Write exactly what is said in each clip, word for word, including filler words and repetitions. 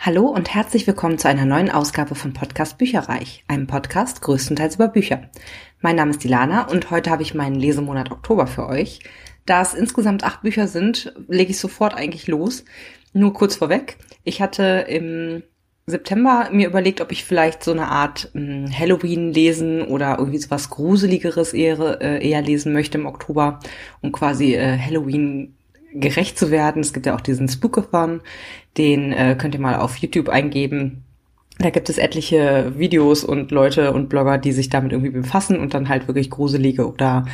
Hallo und herzlich willkommen zu einer neuen Ausgabe von Podcast Bücherreich, einem Podcast größtenteils über Bücher. Mein Name ist Dilana und heute habe ich meinen Lesemonat Oktober für euch. Da es insgesamt acht Bücher sind, lege ich sofort eigentlich los. Nur kurz vorweg, ich hatte im September mir überlegt, ob ich vielleicht so eine Art mh, Halloween lesen oder irgendwie sowas Gruseligeres eher, äh, eher lesen möchte im Oktober, um quasi äh, Halloween gerecht zu werden. Es gibt ja auch diesen Spookathon, den äh, könnt ihr mal auf YouTube eingeben. Da gibt es etliche Videos und Leute und Blogger, die sich damit irgendwie befassen und dann halt wirklich gruselige oder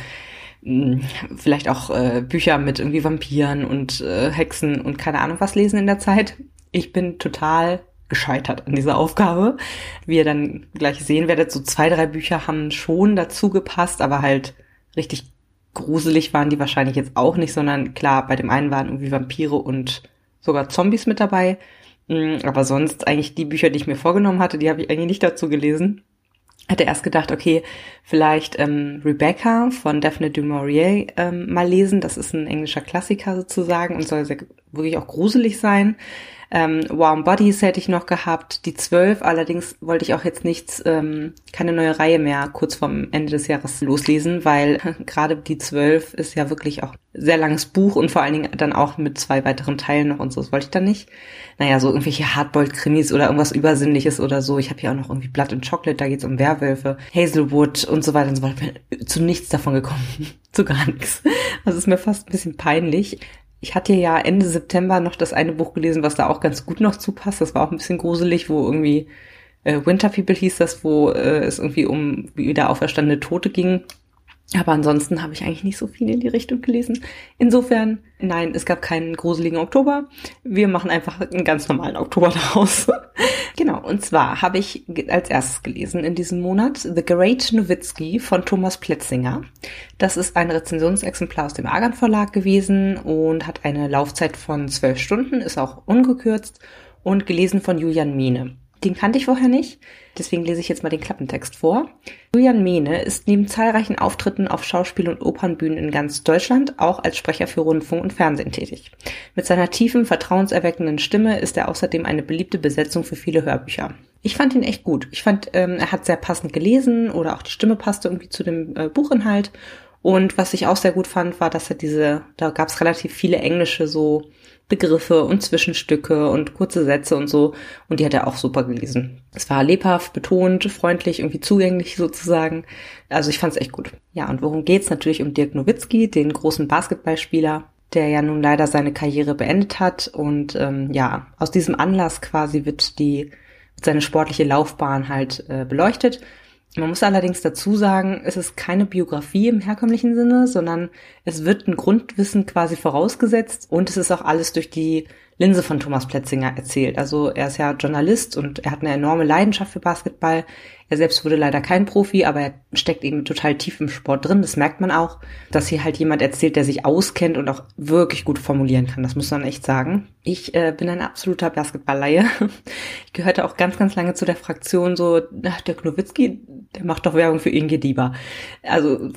mh, vielleicht auch äh, Bücher mit irgendwie Vampiren und äh, Hexen und keine Ahnung was lesen in der Zeit. Ich bin total gescheitert an dieser Aufgabe. Wie ihr dann gleich sehen werdet, so zwei, drei Bücher haben schon dazu gepasst, aber halt richtig gruselig waren die wahrscheinlich jetzt auch nicht, sondern klar, bei dem einen waren irgendwie Vampire und sogar Zombies mit dabei. Aber sonst eigentlich die Bücher, die ich mir vorgenommen hatte, die habe ich eigentlich nicht dazu gelesen. Hatte erst gedacht, okay, vielleicht ähm, Rebecca von Daphne du Maurier ähm, mal lesen. Das ist ein englischer Klassiker sozusagen und soll sehr, wirklich auch gruselig sein. Ähm, Warm Bodies hätte ich noch gehabt, die zwölf, allerdings wollte ich auch jetzt nichts, ähm, keine neue Reihe mehr kurz vorm Ende des Jahres loslesen, weil gerade die zwölf ist ja wirklich auch ein sehr langes Buch und vor allen Dingen dann auch mit zwei weiteren Teilen noch und so, das wollte ich dann nicht. Naja, so irgendwelche Hardboiled-Krimis oder irgendwas Übersinnliches oder so. Ich habe hier auch noch irgendwie Blood and Chocolate, da geht's um Werwölfe, Hazelwood und so weiter und so weiter. Ich bin zu nichts davon gekommen, zu gar nichts. Also ist mir fast ein bisschen peinlich. Ich hatte ja Ende September noch das eine Buch gelesen, was da auch ganz gut noch zupasst. Das war auch ein bisschen gruselig, wo irgendwie äh, Winter People hieß das, wo äh, es irgendwie um wieder auferstandene Tote ging. Aber ansonsten habe ich eigentlich nicht so viel in die Richtung gelesen. Insofern, nein, es gab keinen gruseligen Oktober. Wir machen einfach einen ganz normalen Oktober daraus. Genau, und zwar habe ich als erstes gelesen in diesem Monat The Great Nowitzki von Thomas Pletzinger. Das ist ein Rezensionsexemplar aus dem Argan Verlag gewesen und hat eine Laufzeit von zwölf Stunden, ist auch ungekürzt und gelesen von Julian Mehne. Den kannte ich vorher nicht, deswegen lese ich jetzt mal den Klappentext vor. Julian Mehne ist neben zahlreichen Auftritten auf Schauspiel- und Opernbühnen in ganz Deutschland auch als Sprecher für Rundfunk und Fernsehen tätig. Mit seiner tiefen, vertrauenserweckenden Stimme ist er außerdem eine beliebte Besetzung für viele Hörbücher. Ich fand ihn echt gut. Ich fand, ähm, er hat sehr passend gelesen oder auch die Stimme passte irgendwie zu dem äh, Buchinhalt. Und was ich auch sehr gut fand, war, dass er diese, da gab es relativ viele englische so Begriffe und Zwischenstücke und kurze Sätze und so. Und die hat er auch super gelesen. Es war lebhaft, betont, freundlich, irgendwie zugänglich sozusagen. Also ich fand es echt gut. Ja, und worum geht's? Natürlich um Dirk Nowitzki, den großen Basketballspieler, der ja nun leider seine Karriere beendet hat. Und ähm, ja, aus diesem Anlass quasi wird die seine sportliche Laufbahn halt äh, beleuchtet. Man muss allerdings dazu sagen, es ist keine Biografie im herkömmlichen Sinne, sondern es wird ein Grundwissen quasi vorausgesetzt und es ist auch alles durch die Linse von Thomas Pletzinger erzählt. Also er ist ja Journalist und er hat eine enorme Leidenschaft für Basketball. Er selbst wurde leider kein Profi, aber er steckt eben total tief im Sport drin. Das merkt man auch, dass hier halt jemand erzählt, der sich auskennt und auch wirklich gut formulieren kann. Das muss man echt sagen. Ich äh, bin ein absoluter Basketballleihe. Ich gehörte auch ganz, ganz lange zu der Fraktion so, ach, der Nowitzki, der macht doch Werbung für Inge Dieber. Also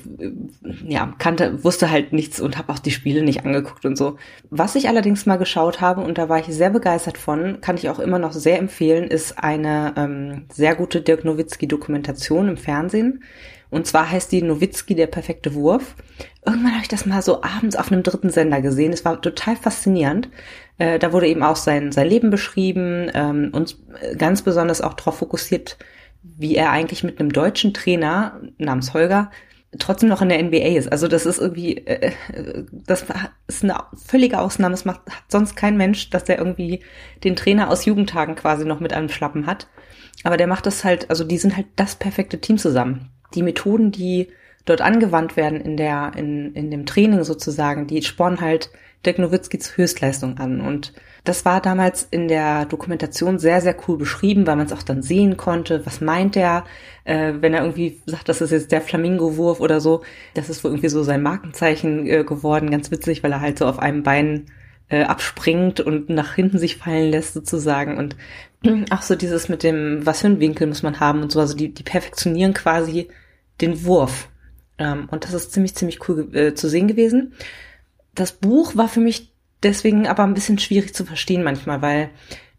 ja, kannte, wusste halt nichts und habe auch die Spiele nicht angeguckt und so. Was ich allerdings mal geschaut habe, und da war ich sehr begeistert von, kann ich auch immer noch sehr empfehlen, ist eine ähm, sehr gute Dirk Nowitzki-Dokumentation im Fernsehen. Und zwar heißt die Nowitzki, der perfekte Wurf. Irgendwann habe ich das mal so abends auf einem dritten Sender gesehen. Es war total faszinierend. Äh, da wurde eben auch sein, sein Leben beschrieben ähm, und ganz besonders auch darauf fokussiert, wie er eigentlich mit einem deutschen Trainer namens Holger trotzdem noch in der N B A ist. Also das ist irgendwie, äh, das ist eine völlige Ausnahme. Es macht hat sonst kein Mensch, dass der irgendwie den Trainer aus Jugendtagen quasi noch mit einem Schlappen hat. Aber der macht das halt, also die sind halt das perfekte Team zusammen. Die Methoden, die dort angewandt werden in der, in, in dem Training sozusagen, die spornen halt Dirk Nowitzki zur Höchstleistung an. Und das war damals in der Dokumentation sehr, sehr cool beschrieben, weil man es auch dann sehen konnte. Was meint er, äh, wenn er irgendwie sagt, das ist jetzt der Flamingo-Wurf oder so. Das ist wohl irgendwie so sein Markenzeichen äh, geworden. Ganz witzig, weil er halt so auf einem Bein äh, abspringt und nach hinten sich fallen lässt sozusagen. Und auch so dieses mit dem, was für einen Winkel muss man haben und so. Also die, die perfektionieren quasi den Wurf. Ähm, und das ist ziemlich, ziemlich cool äh, zu sehen gewesen. Das Buch war für mich deswegen aber ein bisschen schwierig zu verstehen manchmal, weil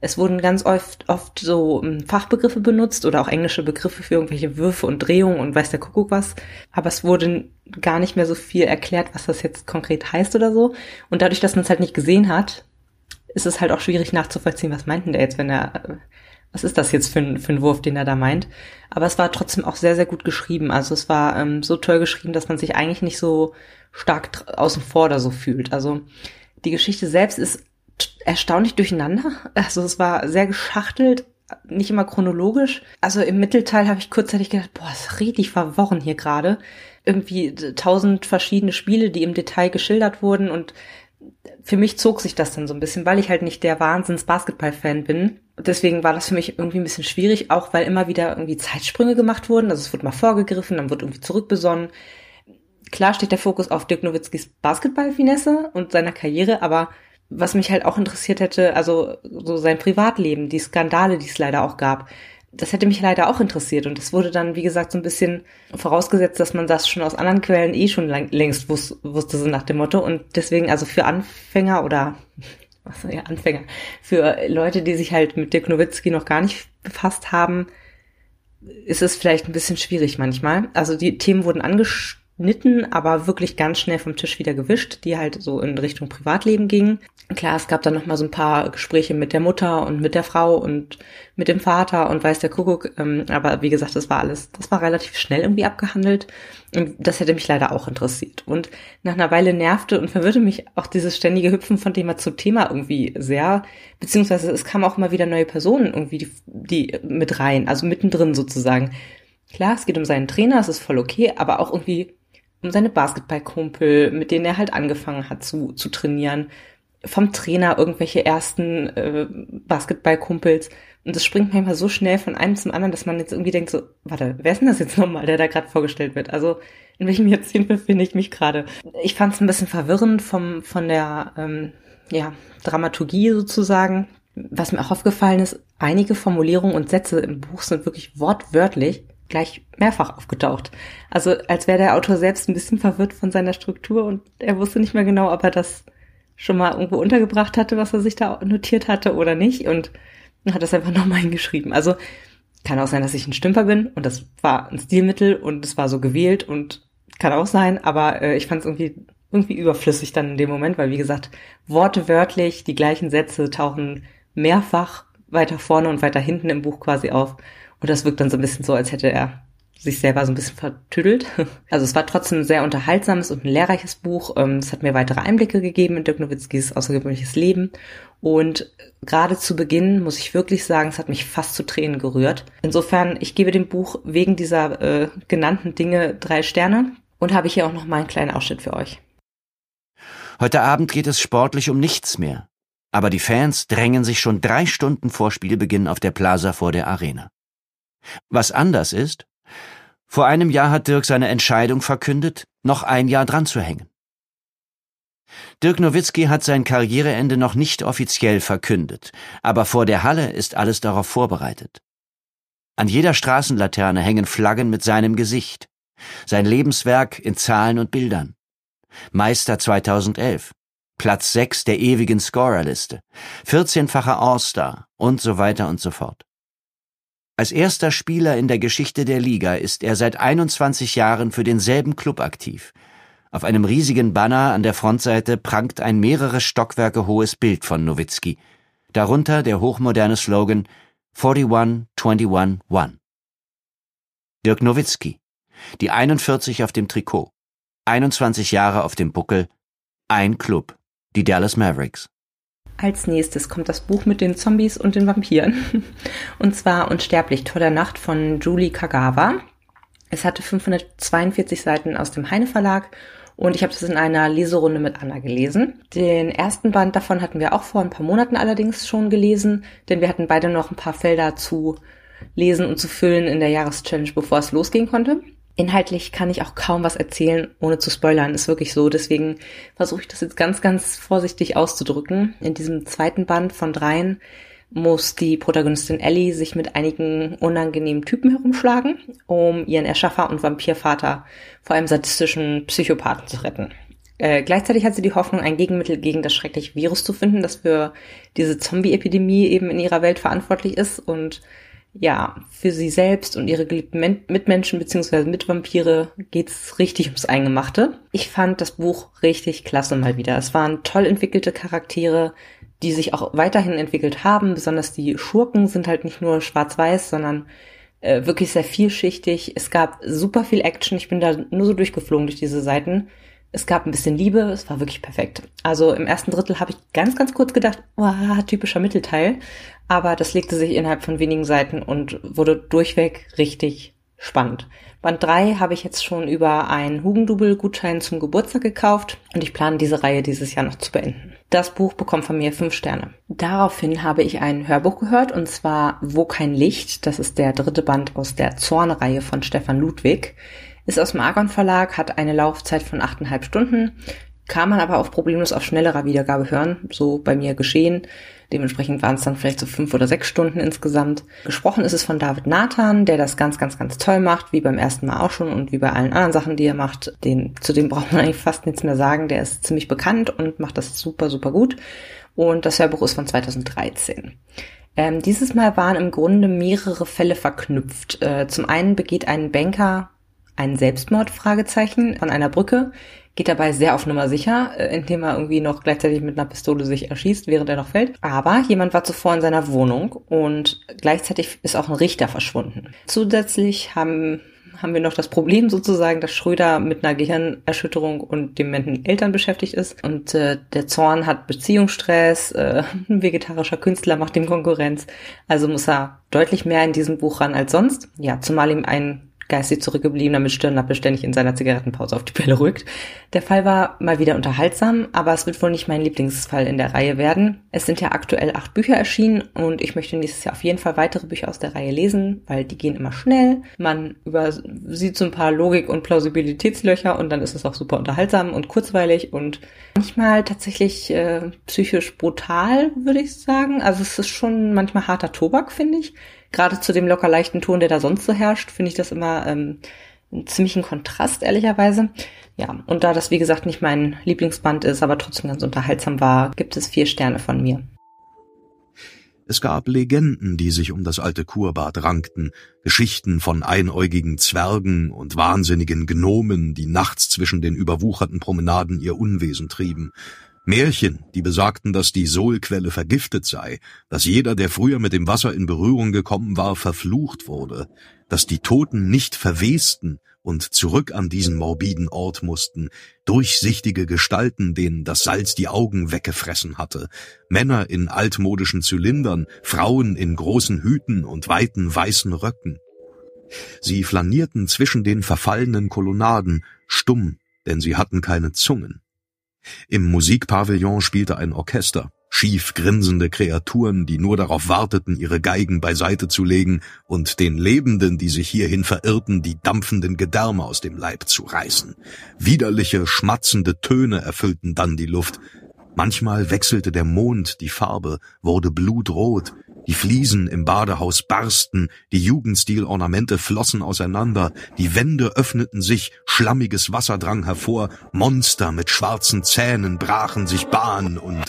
Es wurden ganz oft, oft so Fachbegriffe benutzt oder auch englische Begriffe für irgendwelche Würfe und Drehungen und weiß der Kuckuck was. Aber es wurde gar nicht mehr so viel erklärt, was das jetzt konkret heißt oder so. Und dadurch, dass man es halt nicht gesehen hat, ist es halt auch schwierig nachzuvollziehen, was meint denn der jetzt, wenn er, was ist das jetzt für ein, für ein Wurf, den er da meint. Aber es war trotzdem auch sehr, sehr gut geschrieben. Also es war ähm, so toll geschrieben, dass man sich eigentlich nicht so stark außen vor oder so fühlt. Also die Geschichte selbst ist erstaunlich durcheinander. Also es war sehr geschachtelt, nicht immer chronologisch. Also im Mittelteil habe ich kurzzeitig gedacht, boah, ist richtig verworren hier gerade. Irgendwie tausend verschiedene Spiele, die im Detail geschildert wurden, und für mich zog sich das dann so ein bisschen, weil ich halt nicht der Wahnsinns-Basketball-Fan bin. Deswegen war das für mich irgendwie ein bisschen schwierig, auch weil immer wieder irgendwie Zeitsprünge gemacht wurden. Also es wurde mal vorgegriffen, dann wird irgendwie zurückbesonnen. Klar steht der Fokus auf Dirk Nowitzkis Basketball-Finesse und seiner Karriere, aber was mich halt auch interessiert hätte, also so sein Privatleben, die Skandale, die es leider auch gab, das hätte mich leider auch interessiert. Und es wurde dann, wie gesagt, so ein bisschen vorausgesetzt, dass man das schon aus anderen Quellen eh schon lang, längst wus- wusste, so nach dem Motto. Und deswegen, also für Anfänger oder, was ja, Anfänger, für Leute, die sich halt mit Dirk Nowitzki noch gar nicht befasst haben, ist es vielleicht ein bisschen schwierig manchmal. Also die Themen wurden angeschnitten, aber wirklich ganz schnell vom Tisch wieder gewischt, die halt so in Richtung Privatleben gingen. Klar, es gab dann noch mal so ein paar Gespräche mit der Mutter und mit der Frau und mit dem Vater und weiß der Kuckuck. Ähm, aber wie gesagt, das war alles, das war relativ schnell irgendwie abgehandelt. Und das hätte mich leider auch interessiert. Und nach einer Weile nervte und verwirrte mich auch dieses ständige Hüpfen von Thema zu Thema irgendwie sehr. Beziehungsweise es kamen auch immer wieder neue Personen irgendwie die, die mit rein, also mittendrin sozusagen. Klar, es geht um seinen Trainer, es ist voll okay, aber auch irgendwie um seine Basketballkumpel, mit denen er halt angefangen hat zu, zu trainieren. Vom Trainer irgendwelche ersten äh, Basketballkumpels. Und das springt manchmal so schnell von einem zum anderen, dass man jetzt irgendwie denkt so, warte, wer ist denn das jetzt nochmal, der da gerade vorgestellt wird? Also in welchem Jahrzehnt befinde ich mich gerade? Ich fand es ein bisschen verwirrend vom von der ähm, ja Dramaturgie sozusagen. Was mir auch aufgefallen ist, einige Formulierungen und Sätze im Buch sind wirklich wortwörtlich gleich mehrfach aufgetaucht. Also als wäre der Autor selbst ein bisschen verwirrt von seiner Struktur und er wusste nicht mehr genau, ob er das schon mal irgendwo untergebracht hatte, was er sich da notiert hatte oder nicht, und hat das einfach nochmal hingeschrieben. Also kann auch sein, dass ich ein Stümper bin und das war ein Stilmittel und es war so gewählt und kann auch sein, aber äh, ich fand es irgendwie irgendwie überflüssig dann in dem Moment, weil wie gesagt, wortwörtlich die gleichen Sätze tauchen mehrfach weiter vorne und weiter hinten im Buch quasi auf und das wirkt dann so ein bisschen so, als hätte er sich selber so ein bisschen vertüdelt. Also es war trotzdem ein sehr unterhaltsames und ein lehrreiches Buch. Es hat mir weitere Einblicke gegeben in Dirk Nowitzkis außergewöhnliches Leben. Und gerade zu Beginn muss ich wirklich sagen, es hat mich fast zu Tränen gerührt. Insofern, ich gebe dem Buch wegen dieser äh, genannten Dinge drei Sterne und habe hier auch noch mal einen kleinen Ausschnitt für euch. Heute Abend geht es sportlich um nichts mehr. Aber die Fans drängen sich schon drei Stunden vor Spielbeginn auf der Plaza vor der Arena. Was anders ist: Vor einem Jahr hat Dirk seine Entscheidung verkündet, noch ein Jahr dran zu hängen. Dirk Nowitzki hat sein Karriereende noch nicht offiziell verkündet, aber vor der Halle ist alles darauf vorbereitet. An jeder Straßenlaterne hängen Flaggen mit seinem Gesicht, sein Lebenswerk in Zahlen und Bildern. Meister zweitausendelf, Platz sechs der ewigen Scorerliste, vierzehnfacher All-Star und so weiter und so fort. Als erster Spieler in der Geschichte der Liga ist er seit einundzwanzig Jahren für denselben Club aktiv. Auf einem riesigen Banner an der Frontseite prangt ein mehrere Stockwerke hohes Bild von Nowitzki. Darunter der hochmoderne Slogan einundvierzig, einundzwanzig, eins. Dirk Nowitzki, die einundvierzig auf dem Trikot, einundzwanzig Jahre auf dem Buckel, ein Club, die Dallas Mavericks. Als nächstes kommt das Buch mit den Zombies und den Vampiren. Und zwar Unsterblich, Tor der Nacht von Julie Kagawa. Es hatte fünfhundertzweiundvierzig Seiten aus dem Heine Verlag und ich habe es in einer Leserunde mit Anna gelesen. Den ersten Band davon hatten wir auch vor ein paar Monaten allerdings schon gelesen, denn wir hatten beide noch ein paar Felder zu lesen und zu füllen in der Jahreschallenge, bevor es losgehen konnte. Inhaltlich kann ich auch kaum was erzählen, ohne zu spoilern, ist wirklich so. Deswegen versuche ich das jetzt ganz, ganz vorsichtig auszudrücken. In diesem zweiten Band von dreien muss die Protagonistin Ellie sich mit einigen unangenehmen Typen herumschlagen, um ihren Erschaffer und Vampirvater vor einem sadistischen Psychopathen zu retten. Äh, gleichzeitig hat sie die Hoffnung, ein Gegenmittel gegen das schreckliche Virus zu finden, das für diese Zombie-Epidemie eben in ihrer Welt verantwortlich ist. Und ja, für sie selbst und ihre geliebten Men- Mitmenschen bzw. Mitvampire geht's richtig ums Eingemachte. Ich fand das Buch richtig klasse mal wieder. Es waren toll entwickelte Charaktere, die sich auch weiterhin entwickelt haben. Besonders die Schurken sind halt nicht nur schwarz-weiß, sondern äh, wirklich sehr vielschichtig. Es gab super viel Action. Ich bin da nur so durchgeflogen durch diese Seiten. Es gab ein bisschen Liebe, es war wirklich perfekt. Also im ersten Drittel habe ich ganz, ganz kurz gedacht, oh, typischer Mittelteil. Aber das legte sich innerhalb von wenigen Seiten und wurde durchweg richtig spannend. Band drei habe ich jetzt schon über einen Hugendubel-Gutschein zum Geburtstag gekauft und ich plane diese Reihe dieses Jahr noch zu beenden. Das Buch bekommt von mir fünf Sterne. Daraufhin habe ich ein Hörbuch gehört und zwar Wo kein Licht. Das ist der dritte Band aus der Zorn-Reihe von Stefan Ludwig. Ist aus dem Argon Verlag, hat eine Laufzeit von achteinhalb Stunden, kann man aber auch problemlos auf schnellerer Wiedergabe hören, so bei mir geschehen. Dementsprechend waren es dann vielleicht so fünf oder sechs Stunden insgesamt. Gesprochen ist es von David Nathan, der das ganz, ganz, ganz toll macht, wie beim ersten Mal auch schon und wie bei allen anderen Sachen, die er macht. Den, zu dem braucht man eigentlich fast nichts mehr sagen, der ist ziemlich bekannt und macht das super, super gut. Und das Hörbuch ist von zweitausenddreizehn. Ähm, dieses Mal waren im Grunde mehrere Fälle verknüpft. Äh, zum einen begeht ein Banker einen Selbstmord, Fragezeichen, von einer Brücke, geht dabei sehr auf Nummer sicher, indem er irgendwie noch gleichzeitig mit einer Pistole sich erschießt, während er noch fällt. Aber jemand war zuvor in seiner Wohnung und gleichzeitig ist auch ein Richter verschwunden. Zusätzlich haben haben wir noch das Problem sozusagen, dass Schröder mit einer Gehirnerschütterung und dementen Eltern beschäftigt ist. Und äh, der Zorn hat Beziehungsstress, äh, ein vegetarischer Künstler macht ihm Konkurrenz. Also muss er deutlich mehr in diesem Buch ran als sonst. Ja, zumal ihm ein geistig zurückgebliebener mit Stirnlappe ständig in seiner Zigarettenpause auf die Pelle rückt. Der Fall war mal wieder unterhaltsam, aber es wird wohl nicht mein Lieblingsfall in der Reihe werden. Es sind ja aktuell acht Bücher erschienen und ich möchte nächstes Jahr auf jeden Fall weitere Bücher aus der Reihe lesen, weil die gehen immer schnell. Man übersieht so ein paar Logik- und Plausibilitätslöcher und dann ist es auch super unterhaltsam und kurzweilig und manchmal tatsächlich äh, psychisch brutal, würde ich sagen. Also es ist schon manchmal harter Tobak, finde ich. Gerade zu dem locker leichten Ton, der da sonst so herrscht, finde ich das immer ähm, einen ziemlichen Kontrast, ehrlicherweise. Ja, und da das, wie gesagt, nicht mein Lieblingsband ist, aber trotzdem ganz unterhaltsam war, gibt es vier Sterne von mir. Es gab Legenden, die sich um das alte Kurbad rankten, Geschichten von einäugigen Zwergen und wahnsinnigen Gnomen, die nachts zwischen den überwucherten Promenaden ihr Unwesen trieben. Märchen, die besagten, dass die Sohlquelle vergiftet sei, dass jeder, der früher mit dem Wasser in Berührung gekommen war, verflucht wurde, dass die Toten nicht verwesten und zurück an diesen morbiden Ort mussten, durchsichtige Gestalten, denen das Salz die Augen weggefressen hatte, Männer in altmodischen Zylindern, Frauen in großen Hüten und weiten weißen Röcken. Sie flanierten zwischen den verfallenen Kolonnaden, stumm, denn sie hatten keine Zungen. Im Musikpavillon spielte ein Orchester, schief grinsende Kreaturen, die nur darauf warteten, ihre Geigen beiseite zu legen und den Lebenden, die sich hierhin verirrten, die dampfenden Gedärme aus dem Leib zu reißen. Widerliche, schmatzende Töne erfüllten dann die Luft. Manchmal wechselte der Mond die Farbe, wurde blutrot, die Fliesen im Badehaus barsten, die Jugendstil-Ornamente flossen auseinander, die Wände öffneten sich, schlammiges Wasser drang hervor, Monster mit schwarzen Zähnen brachen sich Bahn und...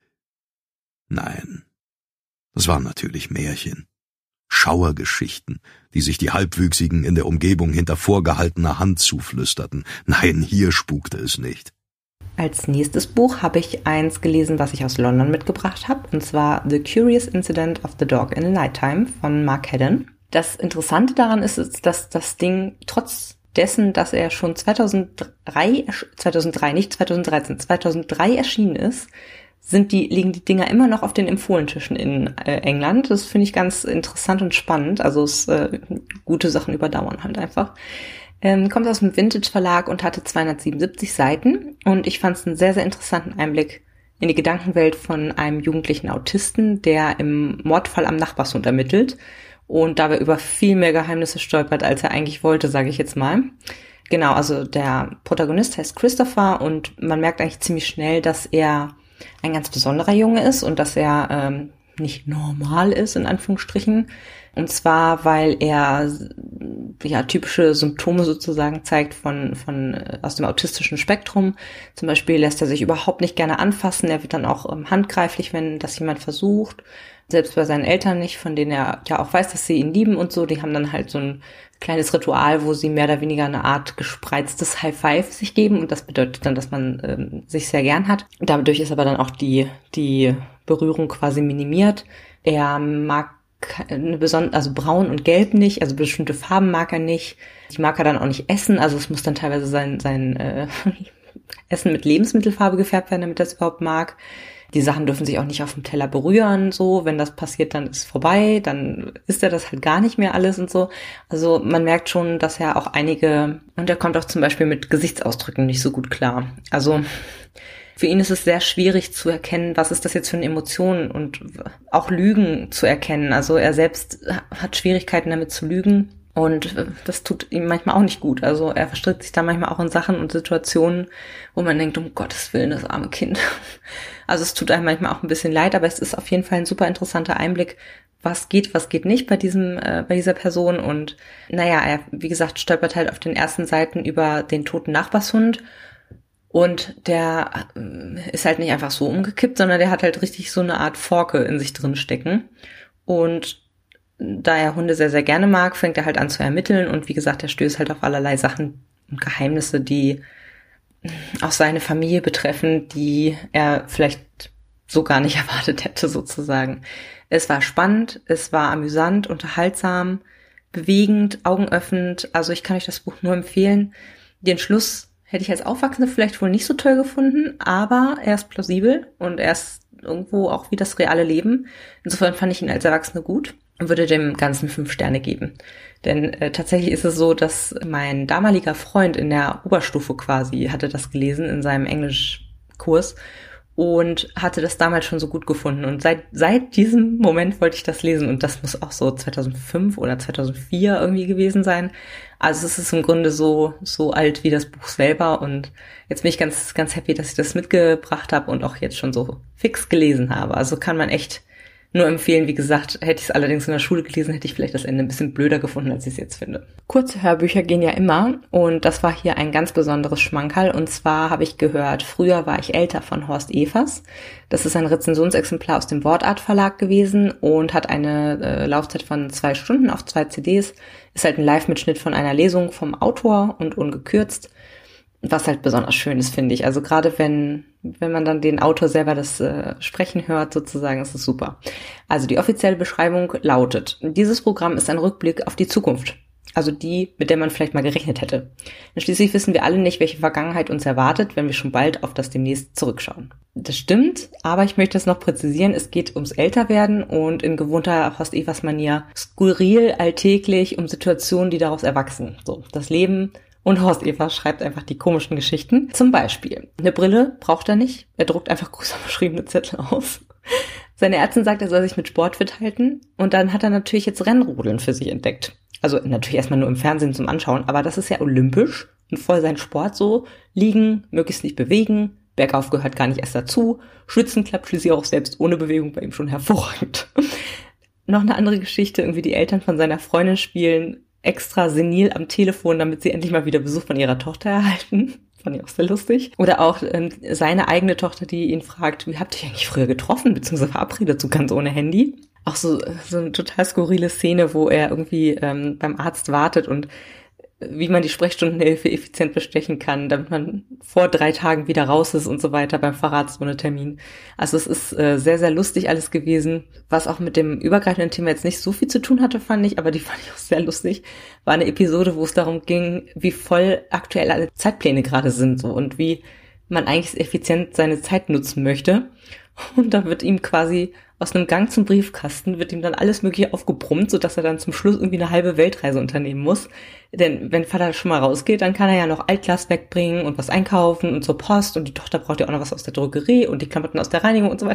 Nein, das waren natürlich Märchen. Schauergeschichten, die sich die Halbwüchsigen in der Umgebung hinter vorgehaltener Hand zuflüsterten. Nein, hier spukte es nicht. Als nächstes Buch habe ich eins gelesen, was ich aus London mitgebracht habe, und zwar The Curious Incident of the Dog in the Nighttime von Mark Haddon. Das Interessante daran ist, dass das Ding trotz dessen, dass er schon zweitausenddrei, zweitausenddrei, nicht zweitausenddreizehn, zweitausenddrei erschienen ist, sind die, liegen die Dinger immer noch auf den Empfohlentischen in äh, England. Das finde ich ganz interessant und spannend. Also es, äh, gute Sachen überdauern halt einfach. Ähm, kommt aus dem Vintage Verlag und hatte zweihundertsiebenundsiebzig Seiten und ich fand es einen sehr, sehr interessanten Einblick in die Gedankenwelt von einem jugendlichen Autisten, der im Mordfall am Nachbarshund ermittelt und dabei über viel mehr Geheimnisse stolpert, als er eigentlich wollte, sage ich jetzt mal. Genau, also der Protagonist heißt Christopher und man merkt eigentlich ziemlich schnell, dass er ein ganz besonderer Junge ist und dass er ähm, nicht normal ist, in Anführungsstrichen. Und zwar, weil er ja typische Symptome sozusagen zeigt von von aus dem autistischen Spektrum. Zum Beispiel lässt er sich überhaupt nicht gerne anfassen. Er wird dann auch ähm, handgreiflich, wenn das jemand versucht. Selbst bei seinen Eltern nicht, von denen er ja auch weiß, dass sie ihn lieben und so. Die haben dann halt so ein kleines Ritual, wo sie mehr oder weniger eine Art gespreiztes High Five sich geben. Und das bedeutet dann, dass man ähm, sich sehr gern hat. Dadurch ist aber dann auch die die Berührung quasi minimiert. Er mag eine besondere, also braun und gelb nicht, also bestimmte Farben mag er nicht. Die mag er dann auch nicht essen, also es muss dann teilweise sein sein äh, Essen mit Lebensmittelfarbe gefärbt werden, damit er es überhaupt mag. Die Sachen dürfen sich auch nicht auf dem Teller berühren, so. Wenn das passiert, dann ist es vorbei, dann isst er das halt gar nicht mehr alles und so. Also man merkt schon, dass er auch einige, und er kommt auch zum Beispiel mit Gesichtsausdrücken nicht so gut klar. Also für ihn ist es sehr schwierig zu erkennen, was ist das jetzt für eine Emotion und auch Lügen zu erkennen. Also er selbst hat Schwierigkeiten damit zu lügen und das tut ihm manchmal auch nicht gut. Also er verstrickt sich da manchmal auch in Sachen und Situationen, wo man denkt, um Gottes Willen, das arme Kind. Also es tut einem manchmal auch ein bisschen leid, aber es ist auf jeden Fall ein super interessanter Einblick, was geht, was geht nicht bei diesem, äh, bei dieser Person. Und naja, er, wie gesagt, stolpert halt auf den ersten Seiten über den toten Nachbarshund. Und der ist halt nicht einfach so umgekippt, sondern der hat halt richtig so eine Art Forke in sich drin stecken. Und da er Hunde sehr, sehr gerne mag, fängt er halt an zu ermitteln. Und wie gesagt, er stößt halt auf allerlei Sachen und Geheimnisse, die auch seine Familie betreffen, die er vielleicht so gar nicht erwartet hätte, sozusagen. Es war spannend, es war amüsant, unterhaltsam, bewegend, augenöffnend. Also ich kann euch das Buch nur empfehlen. Den Schluss hätte ich als Aufwachsende vielleicht wohl nicht so toll gefunden, aber er ist plausibel und er ist irgendwo auch wie das reale Leben. Insofern fand ich ihn als Erwachsene gut und würde dem Ganzen fünf Sterne geben. Denn äh, tatsächlich ist es so, dass mein damaliger Freund in der Oberstufe quasi hatte das gelesen in seinem Englischkurs und hatte das damals schon so gut gefunden. Und seit seit diesem Moment wollte ich das lesen und das muss auch so zweitausendfünf oder zweitausendvier irgendwie gewesen sein. Also es ist im Grunde so so alt wie das Buch selber und jetzt bin ich ganz ganz happy, dass ich das mitgebracht habe und auch jetzt schon so fix gelesen habe. Also kann man echt nur empfehlen. Wie gesagt, hätte ich es allerdings in der Schule gelesen, hätte ich vielleicht das Ende ein bisschen blöder gefunden, als ich es jetzt finde. Kurze Hörbücher gehen ja immer und das war hier ein ganz besonderes Schmankerl. Und zwar habe ich gehört, früher war ich älter von Horst Evers. Das ist ein Rezensionsexemplar aus dem Wortart Verlag gewesen und hat eine äh, Laufzeit von zwei Stunden auf zwei C Ds. Ist halt ein Live-Mitschnitt von einer Lesung vom Autor und ungekürzt. Was halt besonders schön ist, finde ich. Also gerade wenn wenn man dann den Autor selber das äh, Sprechen hört, sozusagen, ist es super. Also die offizielle Beschreibung lautet: Dieses Programm ist ein Rückblick auf die Zukunft. Also die, mit der man vielleicht mal gerechnet hätte. Denn schließlich wissen wir alle nicht, welche Vergangenheit uns erwartet, wenn wir schon bald auf das demnächst zurückschauen. Das stimmt, aber ich möchte es noch präzisieren. Es geht ums Älterwerden und in gewohnter Horst-Evers-Manier skurril, alltäglich um Situationen, die daraus erwachsen. So, das Leben. Und Horst Evers schreibt einfach die komischen Geschichten. Zum Beispiel, eine Brille braucht er nicht. Er druckt einfach größer beschriebene Zettel aus. Seine Ärztin sagt, er soll sich mit Sport fit halten. Und dann hat er natürlich jetzt Rennrodeln für sich entdeckt. Also natürlich erstmal nur im Fernsehen zum Anschauen. Aber das ist ja olympisch und voll sein Sport so. Liegen, möglichst nicht bewegen. Bergauf gehört gar nicht erst dazu. Schwitzen klappt schließlich auch selbst ohne Bewegung bei ihm schon hervorragend. Noch eine andere Geschichte. Irgendwie die Eltern von seiner Freundin spielen extra senil am Telefon, damit sie endlich mal wieder Besuch von ihrer Tochter erhalten. Fand ich auch sehr lustig. Oder auch ähm, seine eigene Tochter, die ihn fragt, wie habt ihr eigentlich früher getroffen, beziehungsweise verabredet, so ganz ohne Handy. Auch so so eine total skurrile Szene, wo er irgendwie ähm, beim Arzt wartet und wie man die Sprechstundenhilfe effizient bestechen kann, damit man vor drei Tagen wieder raus ist und so weiter beim Facharzt ohne Termin. Also es ist äh, sehr, sehr lustig alles gewesen. Was auch mit dem übergreifenden Thema jetzt nicht so viel zu tun hatte, fand ich, aber die fand ich auch sehr lustig, war eine Episode, wo es darum ging, wie voll aktuell alle Zeitpläne gerade sind so und wie man eigentlich effizient seine Zeit nutzen möchte. Und da wird ihm quasi aus einem Gang zum Briefkasten wird ihm dann alles Mögliche aufgebrummt, sodass er dann zum Schluss irgendwie eine halbe Weltreise unternehmen muss. Denn wenn Vater schon mal rausgeht, dann kann er ja noch Altglas wegbringen und was einkaufen und zur Post und die Tochter braucht ja auch noch was aus der Drogerie und die Klamotten aus der Reinigung und so weiter.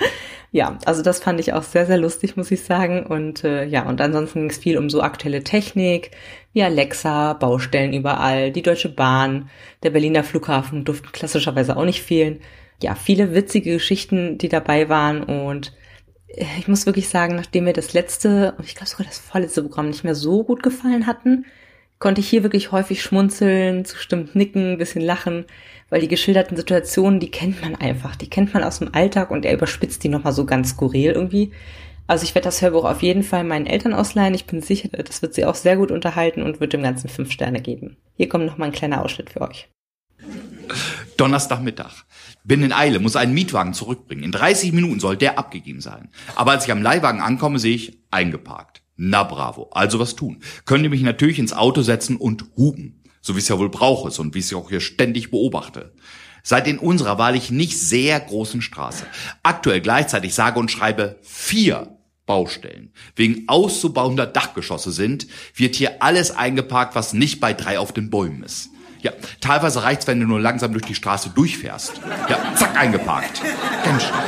Ja, also das fand ich auch sehr, sehr lustig, muss ich sagen. Und äh, ja, und ansonsten ging es viel um so aktuelle Technik, wie Alexa, Baustellen überall, die Deutsche Bahn, der Berliner Flughafen durften klassischerweise auch nicht fehlen. Ja, viele witzige Geschichten, die dabei waren und ich muss wirklich sagen, nachdem mir das letzte, und ich glaube sogar das vorletzte Programm nicht mehr so gut gefallen hatten, konnte ich hier wirklich häufig schmunzeln, zustimmt nicken, ein bisschen lachen, weil die geschilderten Situationen, die kennt man einfach, die kennt man aus dem Alltag und er überspitzt die nochmal so ganz skurril irgendwie. Also ich werde das Hörbuch auf jeden Fall meinen Eltern ausleihen, ich bin sicher, das wird sie auch sehr gut unterhalten und wird dem Ganzen fünf Sterne geben. Hier kommt nochmal ein kleiner Ausschnitt für euch. Donnerstagmittag. Bin in Eile, muss einen Mietwagen zurückbringen. In dreißig Minuten soll der abgegeben sein. Aber als ich am Leihwagen ankomme, sehe ich eingeparkt. Na bravo, also was tun. Könnt ihr mich natürlich ins Auto setzen und hupen. So wie es ja wohl braucht ist und wie ich es auch hier ständig beobachte. Seid in unserer wahrlich nicht sehr großen Straße aktuell gleichzeitig sage und schreibe vier Baustellen wegen auszubauender Dachgeschosse sind, wird hier alles eingeparkt, was nicht bei drei auf den Bäumen ist. Ja, teilweise reicht's, wenn du nur langsam durch die Straße durchfährst. Ja, zack, eingeparkt. Ganz schnell.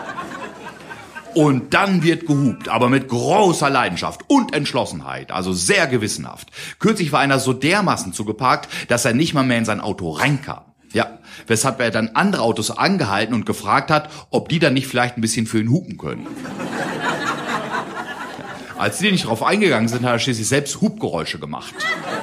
Und dann wird gehupt, aber mit großer Leidenschaft und Entschlossenheit, also sehr gewissenhaft. Kürzlich war einer so dermaßen zugeparkt, dass er nicht mal mehr in sein Auto reinkam. Ja, weshalb er dann andere Autos angehalten und gefragt hat, ob die dann nicht vielleicht ein bisschen für ihn hupen können. Als die nicht drauf eingegangen sind, hat er schließlich selbst Hupgeräusche gemacht.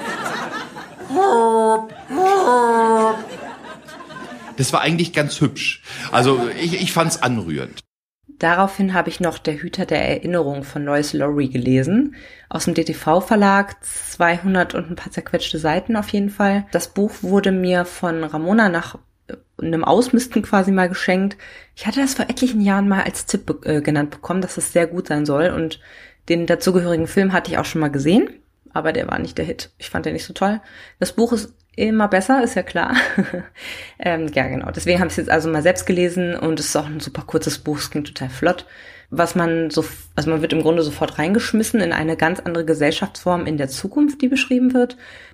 Das war eigentlich ganz hübsch. Also ich, ich fand's anrührend. Daraufhin habe ich noch Der Hüter der Erinnerung von Lois Lowry gelesen. Aus dem D T V-Verlag, zweihundert und ein paar zerquetschte Seiten auf jeden Fall. Das Buch wurde mir von Ramona nach einem Ausmisten quasi mal geschenkt. Ich hatte das vor etlichen Jahren mal als Tipp be- äh, genannt bekommen, dass es sehr gut sein soll. Und den dazugehörigen Film hatte ich auch schon mal gesehen. Aber der war nicht der Hit. Ich fand den nicht so toll. Das Buch ist immer besser, ist ja klar. ähm, ja, genau. Deswegen habe ich es jetzt also mal selbst gelesen und es ist auch ein super kurzes Buch. Es klingt total flott. Was man so, also man wird im Grunde sofort reingeschmissen in eine ganz andere Gesellschaftsform in der Zukunft, die beschrieben wird.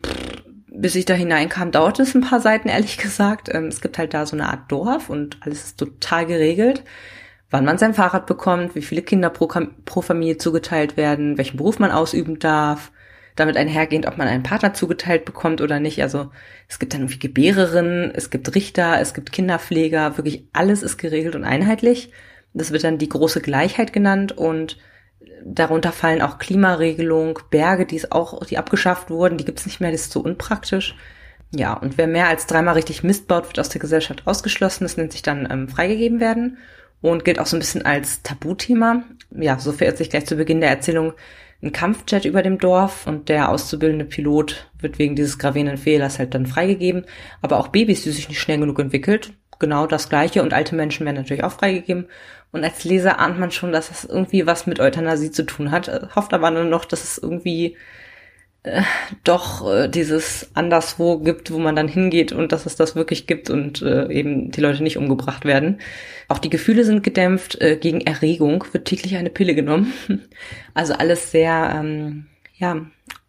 Bis ich da hineinkam, dauerte es ein paar Seiten, ehrlich gesagt. Ähm, es gibt halt da so eine Art Dorf und alles ist total geregelt. Wann man sein Fahrrad bekommt, wie viele Kinder pro, pro Familie zugeteilt werden, welchen Beruf man ausüben darf. Damit einhergehend, ob man einen Partner zugeteilt bekommt oder nicht. Also es gibt dann irgendwie Gebärerinnen, es gibt Richter, es gibt Kinderpfleger, wirklich alles ist geregelt und einheitlich. Das wird dann die große Gleichheit genannt und darunter fallen auch Klimaregelung, Berge, die es auch, die abgeschafft wurden, die gibt's nicht mehr, das ist so unpraktisch. Ja, und wer mehr als dreimal richtig Mist baut, wird aus der Gesellschaft ausgeschlossen. Das nennt sich dann ähm, freigegeben werden und gilt auch so ein bisschen als Tabuthema. Ja, so verirrt sich gleich zu Beginn der Erzählung ein Kampfjet über dem Dorf und der auszubildende Pilot wird wegen dieses gravierenden Fehlers halt dann freigegeben. Aber auch Babys, die sich nicht schnell genug entwickelt, genau das Gleiche. Und alte Menschen werden natürlich auch freigegeben. Und als Leser ahnt man schon, dass das irgendwie was mit Euthanasie zu tun hat. Hofft aber nur noch, dass es irgendwie äh, doch äh, dieses Anderswo gibt, wo man dann hingeht und dass es das wirklich gibt und äh, eben die Leute nicht umgebracht werden. Auch die Gefühle sind gedämpft. Äh, gegen Erregung wird täglich eine Pille genommen. Also alles sehr, ähm, ja,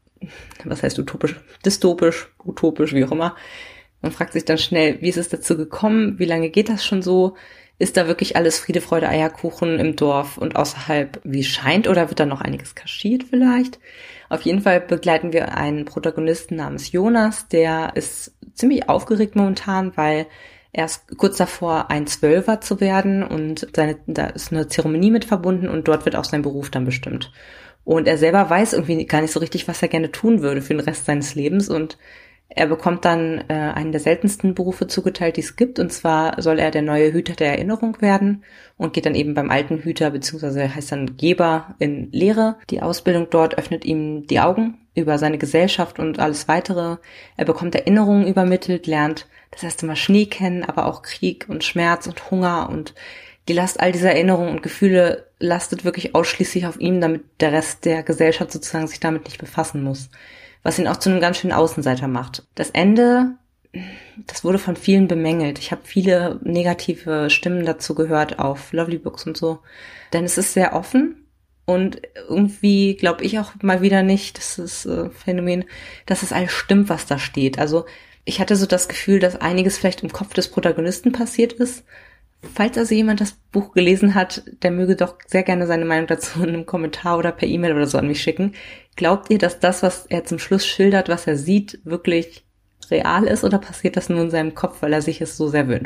was heißt utopisch? Dystopisch, utopisch, wie auch immer. Man fragt sich dann schnell, wie ist es dazu gekommen? Wie lange geht das schon so? Ist da wirklich alles Friede, Freude, Eierkuchen im Dorf und außerhalb, wie es scheint? Oder wird da noch einiges kaschiert vielleicht? Auf jeden Fall begleiten wir einen Protagonisten namens Jonas. Der ist ziemlich aufgeregt momentan, weil er ist kurz davor, ein Zwölfer zu werden und seine, da ist eine Zeremonie mit verbunden und dort wird auch sein Beruf dann bestimmt. Und er selber weiß irgendwie gar nicht so richtig, was er gerne tun würde für den Rest seines Lebens und er bekommt dann äh, einen der seltensten Berufe zugeteilt, die es gibt. Und zwar soll er der neue Hüter der Erinnerung werden und geht dann eben beim alten Hüter, beziehungsweise heißt dann Geber, in Lehre. Die Ausbildung dort öffnet ihm die Augen über seine Gesellschaft und alles Weitere. Er bekommt Erinnerungen übermittelt, lernt das erste Mal Schnee kennen, aber auch Krieg und Schmerz und Hunger. Und die Last all dieser Erinnerungen und Gefühle lastet wirklich ausschließlich auf ihm, damit der Rest der Gesellschaft sozusagen sich damit nicht befassen muss. Was ihn auch zu einem ganz schönen Außenseiter macht. Das Ende, das wurde von vielen bemängelt. Ich habe viele negative Stimmen dazu gehört auf Lovely Books und so. Denn es ist sehr offen und irgendwie glaube ich auch mal wieder nicht, das ist äh, Phänomen, dass es alles stimmt, was da steht. Also ich hatte so das Gefühl, dass einiges vielleicht im Kopf des Protagonisten passiert ist. Falls also jemand das Buch gelesen hat, der möge doch sehr gerne seine Meinung dazu in einem Kommentar oder per E-Mail oder so an mich schicken. Glaubt ihr, dass das, was er zum Schluss schildert, was er sieht, wirklich real ist oder passiert das nur in seinem Kopf, weil er sich es so sehr wünscht?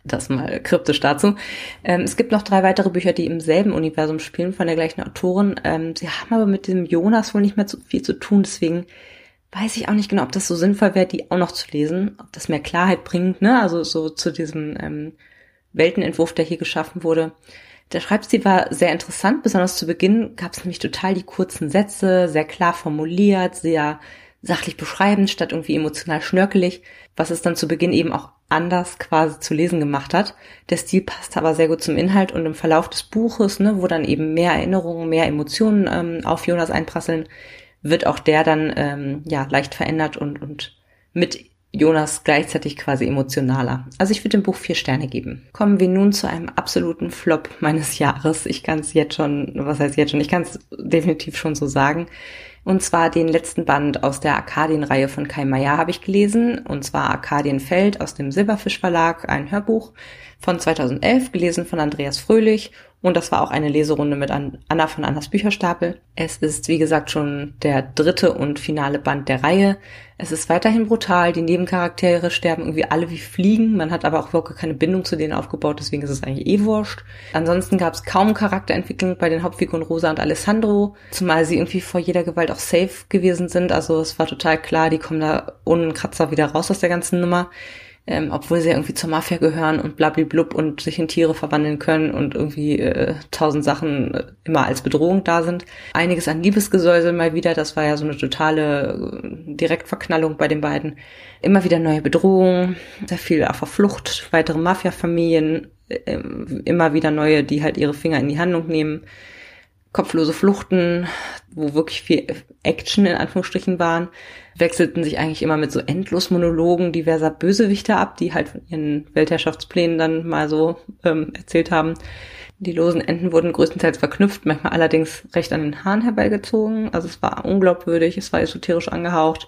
Das mal kryptisch dazu. Ähm, es gibt noch drei weitere Bücher, die im selben Universum spielen, von der gleichen Autorin. Ähm, sie haben aber mit dem Jonas wohl nicht mehr so viel zu tun, deswegen weiß ich auch nicht genau, ob das so sinnvoll wäre, die auch noch zu lesen, ob das mehr Klarheit bringt, ne? Also so zu diesem ähm, Weltenentwurf, der hier geschaffen wurde. Der Schreibstil war sehr interessant, besonders zu Beginn gab es nämlich total die kurzen Sätze, sehr klar formuliert, sehr sachlich beschreibend, statt irgendwie emotional schnörkelig, was es dann zu Beginn eben auch anders quasi zu lesen gemacht hat. Der Stil passt aber sehr gut zum Inhalt und im Verlauf des Buches, ne, wo dann eben mehr Erinnerungen, mehr Emotionen ähm, auf Jonas einprasseln, wird auch der dann ähm, ja leicht verändert und und mit Jonas gleichzeitig quasi emotionaler. Also ich würde dem Buch vier Sterne geben. Kommen wir nun zu einem absoluten Flop meines Jahres. Ich kann es jetzt schon, was heißt jetzt schon, ich kann es definitiv schon so sagen. Und zwar den letzten Band aus der Arkadien-Reihe von Kai Meier habe ich gelesen. Und zwar Arkadienfeld aus dem Silberfisch Verlag, ein Hörbuch von zweitausendelf, gelesen von Andreas Fröhlich. Und das war auch eine Leserunde mit Anna von Annas Bücherstapel. Es ist, wie gesagt, schon der dritte und finale Band der Reihe. Es ist weiterhin brutal. Die Nebencharaktere sterben irgendwie alle wie Fliegen. Man hat aber auch wirklich keine Bindung zu denen aufgebaut, deswegen ist es eigentlich eh wurscht. Ansonsten gab es kaum Charakterentwicklung bei den Hauptfiguren Rosa und Alessandro, zumal sie irgendwie vor jeder Gewalt auch safe gewesen sind. Also es war total klar, die kommen da ohne einen Kratzer wieder raus aus der ganzen Nummer. Ähm, obwohl sie ja irgendwie zur Mafia gehören und blablablub und sich in Tiere verwandeln können und irgendwie äh, tausend Sachen äh, immer als Bedrohung da sind. Einiges an Liebesgesäusel mal wieder, das war ja so eine totale äh, Direktverknallung bei den beiden. Immer wieder neue Bedrohungen, sehr viel auf der Flucht, weitere Mafia-Familien, äh, immer wieder neue, die halt ihre Finger in die Handlung nehmen. Kopflose Fluchten, wo wirklich viel Action in Anführungsstrichen waren, wechselten sich eigentlich immer mit so Endlosmonologen diverser Bösewichter ab, die halt von ihren Weltherrschaftsplänen dann mal so ähm, erzählt haben. Die losen Enden wurden größtenteils verknüpft, manchmal allerdings recht an den Haaren herbeigezogen. Also es war unglaubwürdig, es war esoterisch angehaucht.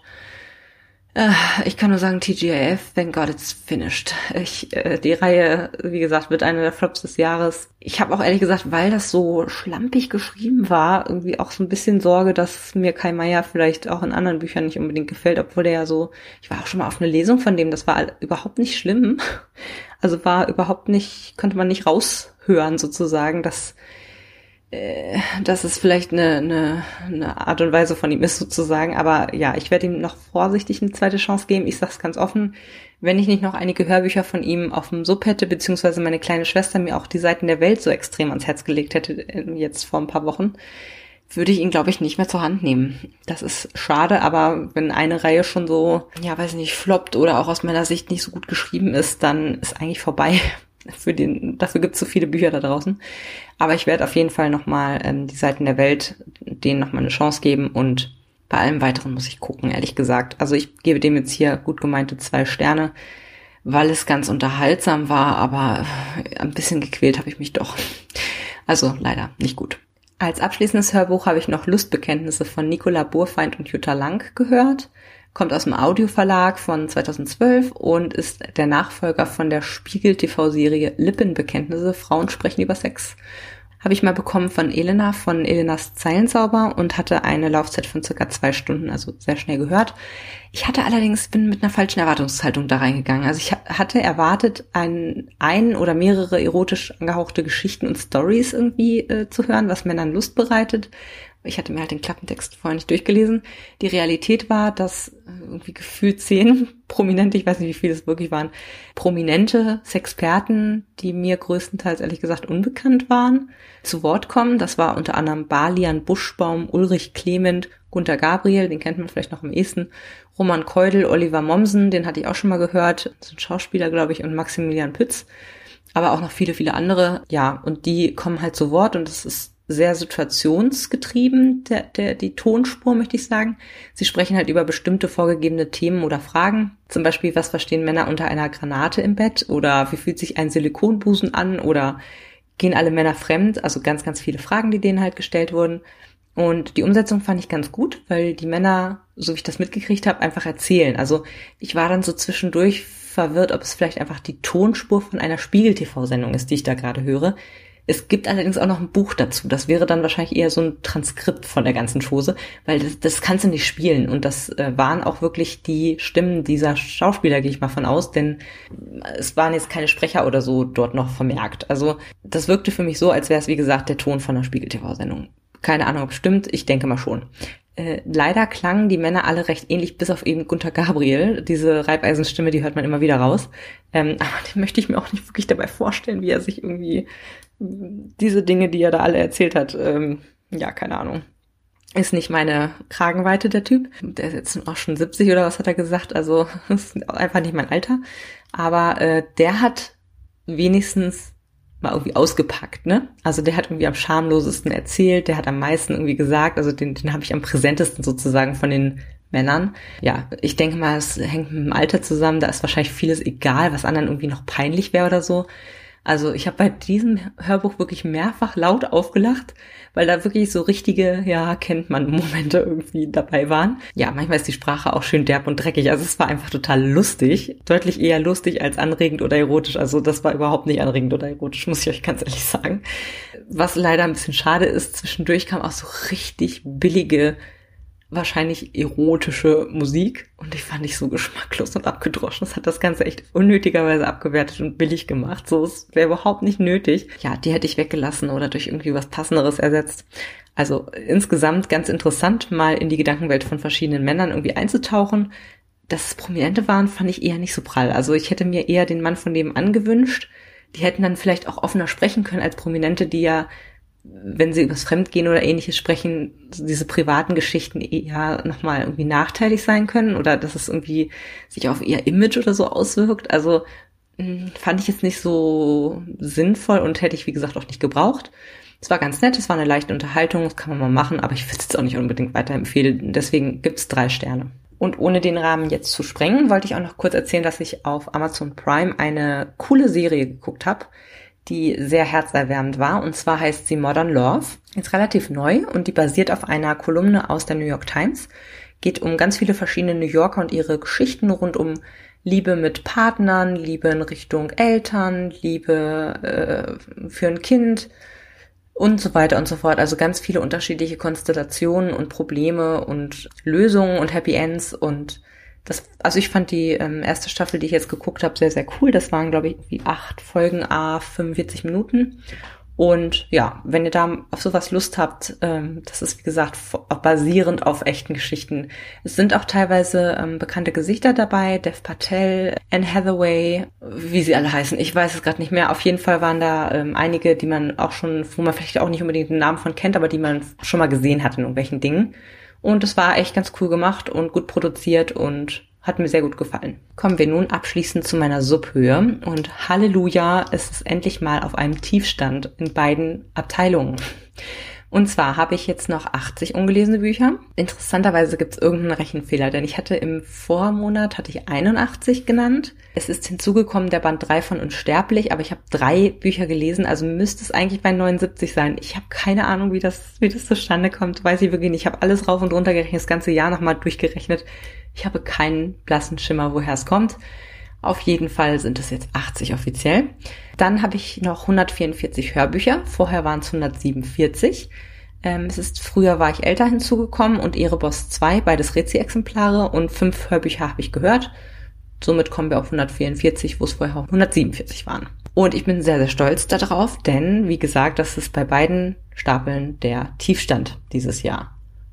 Ich kann nur sagen, T G I F, thank God it's finished. Ich, äh, die Reihe, wie gesagt, wird eine der Flops des Jahres. Ich habe auch ehrlich gesagt, weil das so schlampig geschrieben war, irgendwie auch so ein bisschen Sorge, dass mir Kai Meier vielleicht auch in anderen Büchern nicht unbedingt gefällt, obwohl der ja so, ich war auch schon mal auf eine Lesung von dem, das war überhaupt nicht schlimm. Also war überhaupt nicht, konnte man nicht raushören sozusagen, dass dass es vielleicht eine, eine, eine Art und Weise von ihm ist sozusagen, aber ja, ich werde ihm noch vorsichtig eine zweite Chance geben. Ich sag's ganz offen, wenn ich nicht noch einige Hörbücher von ihm auf dem Sub hätte, beziehungsweise meine kleine Schwester mir auch die Seiten der Welt so extrem ans Herz gelegt hätte, jetzt vor ein paar Wochen, würde ich ihn, glaube ich, nicht mehr zur Hand nehmen. Das ist schade, aber wenn eine Reihe schon so, ja, weiß nicht, floppt oder auch aus meiner Sicht nicht so gut geschrieben ist, dann ist eigentlich vorbei. Für den, dafür gibt es so viele Bücher da draußen. Aber ich werde auf jeden Fall nochmal ähm, die Seiten der Welt, denen nochmal eine Chance geben und bei allem Weiteren muss ich gucken, ehrlich gesagt. Also ich gebe dem jetzt hier gut gemeinte zwei Sterne, weil es ganz unterhaltsam war, aber ein bisschen gequält habe ich mich doch. Also leider nicht gut. Als abschließendes Hörbuch habe ich noch Lustbekenntnisse von Nicola Burfeind und Jutta Lang gehört. Kommt aus dem Audioverlag von zweitausendzwölf und ist der Nachfolger von der Spiegel-T V-Serie Lippenbekenntnisse, Frauen sprechen über Sex. Habe ich mal bekommen von Elena, von Elenas Zeilensauber und hatte eine Laufzeit von circa zwei Stunden, also sehr schnell gehört. Ich hatte allerdings, bin mit einer falschen Erwartungshaltung da reingegangen. Also ich hatte erwartet, ein, ein oder mehrere erotisch angehauchte Geschichten und Stories irgendwie äh, zu hören, was Männern Lust bereitet. Ich hatte mir halt den Klappentext vorher nicht durchgelesen. Die Realität war, dass irgendwie gefühlt zehn prominente, ich weiß nicht, wie viele es wirklich waren, prominente Sexperten, die mir größtenteils ehrlich gesagt unbekannt waren, zu Wort kommen. Das war unter anderem Balian Buschbaum, Ulrich Clement, Gunter Gabriel, den kennt man vielleicht noch am ehesten, Roman Keudel, Oliver Mommsen, den hatte ich auch schon mal gehört, das sind Schauspieler, glaube ich, und Maximilian Pütz, aber auch noch viele, viele andere. Ja, und die kommen halt zu Wort und es ist sehr situationsgetrieben, der, der, die Tonspur, möchte ich sagen. Sie sprechen halt über bestimmte vorgegebene Themen oder Fragen. Zum Beispiel, was verstehen Männer unter einer Granate im Bett? Oder wie fühlt sich ein Silikonbusen an? Oder gehen alle Männer fremd? Also ganz, ganz viele Fragen, die denen halt gestellt wurden. Und die Umsetzung fand ich ganz gut, weil die Männer, so wie ich das mitgekriegt habe, einfach erzählen. Also ich war dann so zwischendurch verwirrt, ob es vielleicht einfach die Tonspur von einer Spiegel-T V-Sendung ist, die ich da gerade höre. Es gibt allerdings auch noch ein Buch dazu. Das wäre dann wahrscheinlich eher so ein Transkript von der ganzen Chose, weil das, das kannst du nicht spielen. Und das äh, waren auch wirklich die Stimmen dieser Schauspieler, gehe ich mal von aus, denn es waren jetzt keine Sprecher oder so dort noch vermerkt. Also das wirkte für mich so, als wäre es, wie gesagt, der Ton von einer Spiegel-T V-Sendung. Keine Ahnung, ob es stimmt, ich denke mal schon. Äh, leider klangen die Männer alle recht ähnlich, bis auf eben Gunter Gabriel. Diese Reibeisenstimme, die hört man immer wieder raus. Ähm, aber den möchte ich mir auch nicht wirklich dabei vorstellen, wie er sich irgendwie diese Dinge, die er da alle erzählt hat, ähm, ja, keine Ahnung. Ist nicht meine Kragenweite, der Typ. Der ist jetzt auch schon siebzig oder was hat er gesagt, also ist einfach nicht mein Alter. Aber äh, der hat wenigstens mal irgendwie ausgepackt, ne? Also der hat irgendwie am schamlosesten erzählt, der hat am meisten irgendwie gesagt, also den, den habe ich am präsentesten sozusagen von den Männern. Ja, ich denke mal, es hängt mit dem Alter zusammen, da ist wahrscheinlich vieles egal, was anderen irgendwie noch peinlich wäre oder so. Also ich habe bei diesem Hörbuch wirklich mehrfach laut aufgelacht, weil da wirklich so richtige, ja, kennt man Momente irgendwie dabei waren. Ja, manchmal ist die Sprache auch schön derb und dreckig. Also es war einfach total lustig. Deutlich eher lustig als anregend oder erotisch. Also das war überhaupt nicht anregend oder erotisch, muss ich euch ganz ehrlich sagen. Was leider ein bisschen schade ist, zwischendurch kam auch so richtig billige, wahrscheinlich erotische Musik und ich fand ich so geschmacklos und abgedroschen. Das hat das Ganze echt unnötigerweise abgewertet und billig gemacht. So, es wäre überhaupt nicht nötig. Ja, die hätte ich weggelassen oder durch irgendwie was Passenderes ersetzt. Also insgesamt ganz interessant, mal in die Gedankenwelt von verschiedenen Männern irgendwie einzutauchen. Dass es Prominente waren, fand ich eher nicht so prall. Also ich hätte mir eher den Mann von nebenan gewünscht. Die hätten dann vielleicht auch offener sprechen können als Prominente, die ja, wenn sie übers Fremdgehen oder Ähnliches sprechen, diese privaten Geschichten eher nochmal irgendwie nachteilig sein können oder dass es irgendwie sich auf ihr Image oder so auswirkt. Also mh, fand ich jetzt nicht so sinnvoll und hätte ich, wie gesagt, auch nicht gebraucht. Es war ganz nett, es war eine leichte Unterhaltung, das kann man mal machen, aber ich würde es jetzt auch nicht unbedingt weiterempfehlen. Deswegen gibt's drei Sterne. Und ohne den Rahmen jetzt zu sprengen, wollte ich auch noch kurz erzählen, dass ich auf Amazon Prime eine coole Serie geguckt habe, die sehr herzerwärmend war. Und zwar heißt sie Modern Love. Ist relativ neu und die basiert auf einer Kolumne aus der New York Times. Geht um ganz viele verschiedene New Yorker und ihre Geschichten rund um Liebe mit Partnern, Liebe in Richtung Eltern, Liebe äh, für ein Kind und so weiter und so fort. Also ganz viele unterschiedliche Konstellationen und Probleme und Lösungen und Happy Ends und das, also ich fand die ähm, erste Staffel, die ich jetzt geguckt habe, sehr, sehr cool. Das waren, glaube ich, wie acht Folgen, à fünfundvierzig Minuten. Und ja, wenn ihr da auf sowas Lust habt, ähm, das ist, wie gesagt, basierend auf echten Geschichten. Es sind auch teilweise ähm, bekannte Gesichter dabei, Dev Patel, Anne Hathaway, wie sie alle heißen. Ich weiß es gerade nicht mehr. Auf jeden Fall waren da ähm, einige, die man auch schon, wo man vielleicht auch nicht unbedingt den Namen von kennt, aber die man schon mal gesehen hat in irgendwelchen Dingen. Und es war echt ganz cool gemacht und gut produziert und hat mir sehr gut gefallen. Kommen wir nun abschließend zu meiner Subhöhe. Und Halleluja, es ist endlich mal auf einem Tiefstand in beiden Abteilungen. Und zwar habe ich jetzt noch achtzig ungelesene Bücher. Interessanterweise gibt es irgendeinen Rechenfehler, denn ich hatte im Vormonat hatte ich einundachtzig genannt. Es ist hinzugekommen der Band drei von Unsterblich, aber ich habe drei Bücher gelesen, also müsste es eigentlich bei neunundsiebzig sein. Ich habe keine Ahnung, wie das wie das zustande kommt, weiß ich wirklich nicht. Ich habe alles rauf und runter gerechnet, das ganze Jahr nochmal durchgerechnet. Ich habe keinen blassen Schimmer, woher es kommt. Auf jeden Fall sind es jetzt achtzig offiziell. Dann habe ich noch hundertvierundvierzig Hörbücher. Vorher waren es hundertsiebenundvierzig. Ähm, es ist, früher war ich älter hinzugekommen und Ereboss zwei, beides Rezi-Exemplare und fünf Hörbücher habe ich gehört. Somit kommen wir auf hundertvierundvierzig, wo es vorher hundertsiebenundvierzig waren. Und ich bin sehr, sehr stolz darauf, denn, wie gesagt, das ist bei beiden Stapeln der Tiefstand dieses Jahr.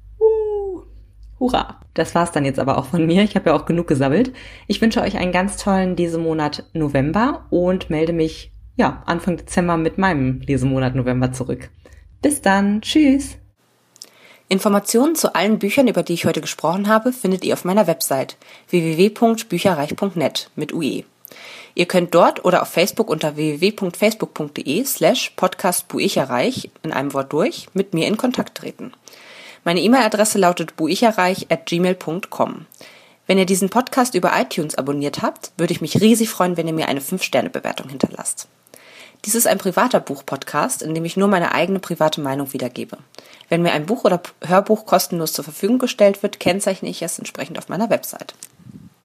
Hurra! Das war's dann jetzt aber auch von mir. Ich habe ja auch genug gesammelt. Ich wünsche euch einen ganz tollen Lesemonat November und melde mich ja Anfang Dezember mit meinem Lesemonat November zurück. Bis dann. Tschüss! Informationen zu allen Büchern, über die ich heute gesprochen habe, findet ihr auf meiner Website w w w punkt bücherreich punkt net mit U E. Ihr könnt dort oder auf Facebook unter w w w punkt facebook punkt de slash podcast buicherreich in einem Wort durch mit mir in Kontakt treten. Meine E-Mail-Adresse lautet buicherreich at gmail punkt com. Wenn ihr diesen Podcast über iTunes abonniert habt, würde ich mich riesig freuen, wenn ihr mir eine fünf Sterne Bewertung hinterlasst. Dies ist ein privater Buch-Podcast, in dem ich nur meine eigene private Meinung wiedergebe. Wenn mir ein Buch oder Hörbuch kostenlos zur Verfügung gestellt wird, kennzeichne ich es entsprechend auf meiner Website.